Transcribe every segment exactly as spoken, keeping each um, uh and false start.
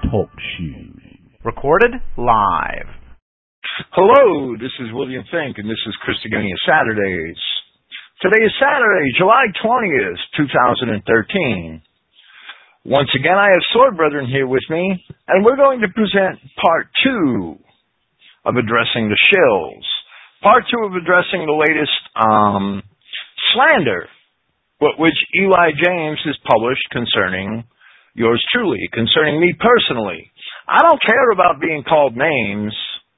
Talk Show. Recorded live. Hello, this is William Fink, and this is Christogenea Saturdays. Today is Saturday, July twentieth, twenty thirteen. Once again, I have Sword Brethren here with me, and we're going to present part two of addressing the shills. Part two of addressing the latest um, slander, which Eli James has published concerning yours truly, concerning me personally. I don't care about being called names.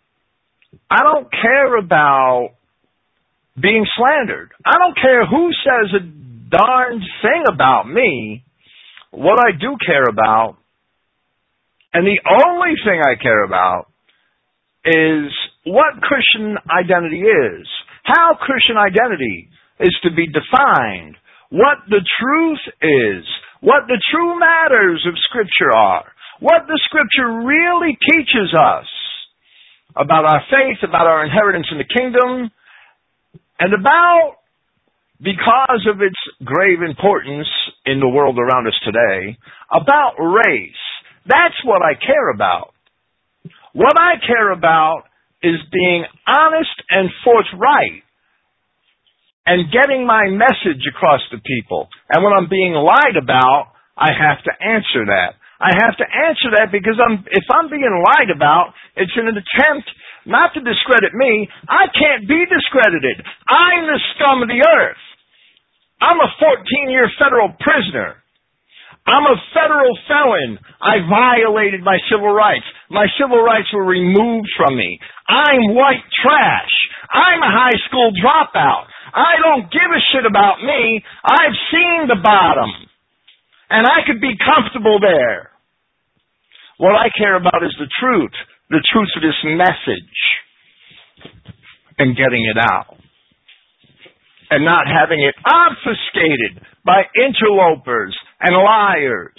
I don't care about being slandered. I don't care who says a darn thing about me. What I do care about, and the only thing I care about, is what Christian identity is, how Christian identity is to be defined, what the truth is, what the true matters of Scripture are, what the Scripture really teaches us about our faith, about our inheritance in the kingdom, and about, because of its grave importance in the world around us today, about race. That's what I care about. What I care about is being honest and forthright and getting my message across to people. And when I'm being lied about, I have to answer that. I have to answer that because I'm, if I'm being lied about, it's in an attempt not to discredit me. I can't be discredited. I'm the scum of the earth. I'm a fourteen-year federal prisoner. I'm a federal felon. I violated my civil rights. My civil rights were removed from me. I'm white trash. I'm a high school dropout. I don't give a shit about me. I've seen the bottom. And I could be comfortable there. What I care about is the truth. The truth of this message. And getting it out. And not having it obfuscated by interlopers and liars.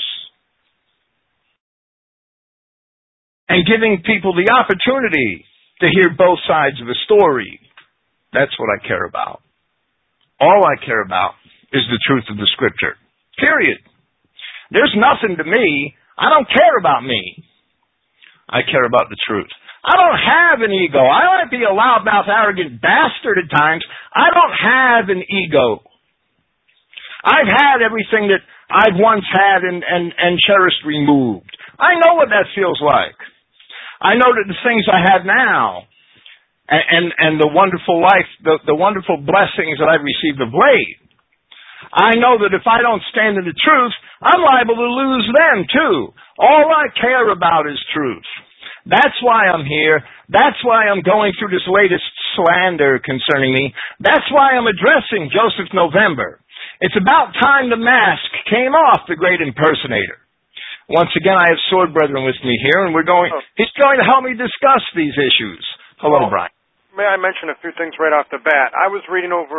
And giving people the opportunity to hear both sides of a story. That's what I care about. All I care about is the truth of the Scripture. Period. There's nothing to me. I don't care about me. I care about the truth. I don't have an ego. I might be a loudmouth, arrogant bastard at times. I don't have an ego. I've had everything that I've once had and, and, and cherished removed. I know what that feels like. I know that the things I have now and, and, and the wonderful life, the, the wonderful blessings that I've received of late, I know that if I don't stand in the truth, I'm liable to lose them too. All I care about is truth. That's why I'm here. That's why I'm going through this latest slander concerning me. That's why I'm addressing Joseph November. It's about time the mask came off the great impersonator. Once again, I have Sword Brethren with me here, and we're going, oh. he's going to help me discuss these issues. Hello, well, Brian. May I mention a few things right off the bat? I was reading over